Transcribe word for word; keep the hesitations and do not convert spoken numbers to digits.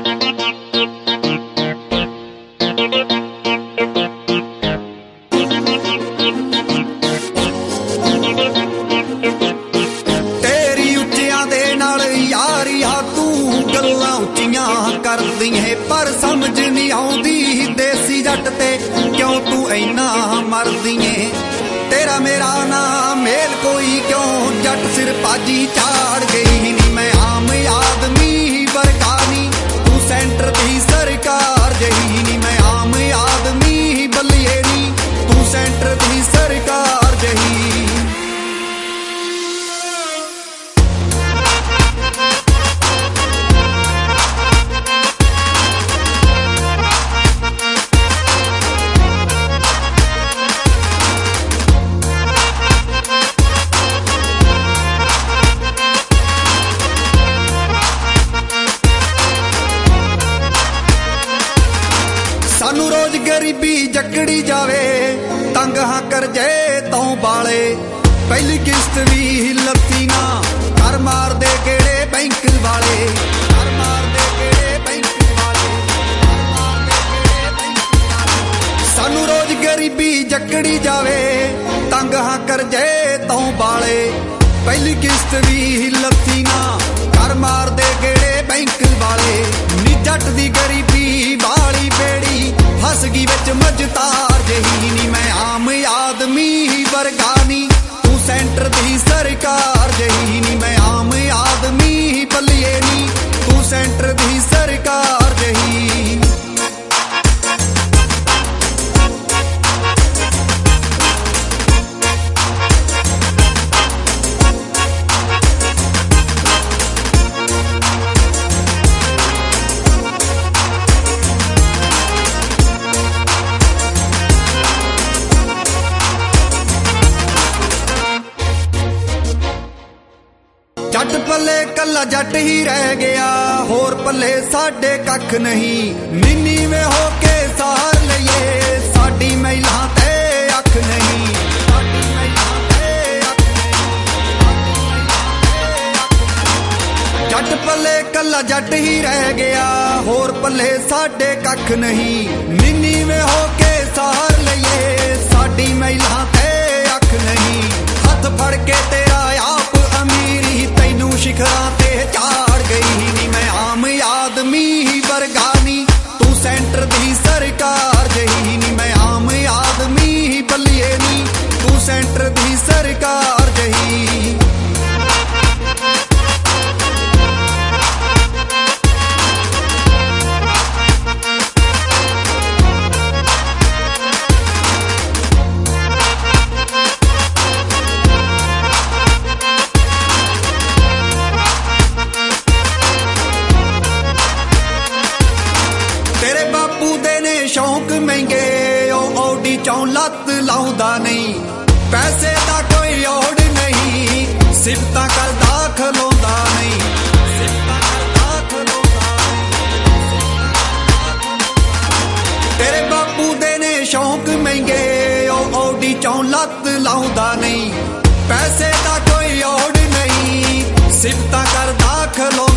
पर समझ नहीं आउंदी देसी जट ते क्यों तू इन्ना मरदी है। तेरा मेरा ना मेल कोई क्यों जट सिर पाजी चाड़ गई नी। मैं आम आदमी बरकानी तू सेंटर दी सरकार जही नी। मैं आम आदमी बल्लिए नी तू सेंटर दी सरकार जही। सानू रोज गरीबी जकड़ी जावे तंग हाँ कर जे तो बाले। पहली किस्त भी लती ना कर मार दे केड़े बैंक वाले। कर मार दे केड़े बैंक वाले। सानू रोज गरीबी जकड़ी जावे तंग हाँ कर जे तो बाले। पहली किस्त भी लती ना कर मार दे केड़े बैंक वाले। नी जट दी गरीबी बाली बेड़ी फस गई बिच मझतार जही नी। मैं आम आदमी बरगानी तू सेंटर दी सरकार जही नी। मैं आम आदमी बल्लिए नी तू सेंटर दी सरकार जही। जट पल्ले कला जट ही रह गया होर पल्ले साडे कख नहीं। नीनी में होके सहार लइए साडी महिला ते अख नहीं। जट पल्ले कला जट ही रह गया होर पल्ले साडे कख नहीं। नीनी में होके सहार लइए साडी महिला ते अख नहीं। हथ फड़ के तेरा आप अमीरी तैनू शिखरां ते चाड़ गई नी। मैं आम आदमी बरगानी तू सेंटर दी सरकार जही नी। मैं आम आदमी बल्लिए नी तू सेंटर दी सरकार जही। तेरे बापू दे ने शौक महंगे ओ औडी चौं लत लाउंदा नहीं। पैसे दा कोई ओड़ नहीं सिफतां करदा खलोंदा नहीं। तेरे बापू दे ने शौक महंगे ओ औडी चौं लत लाउंदा नहीं। पैसे दा कोई ओड़ नहीं सिफतां करदा खलोंदा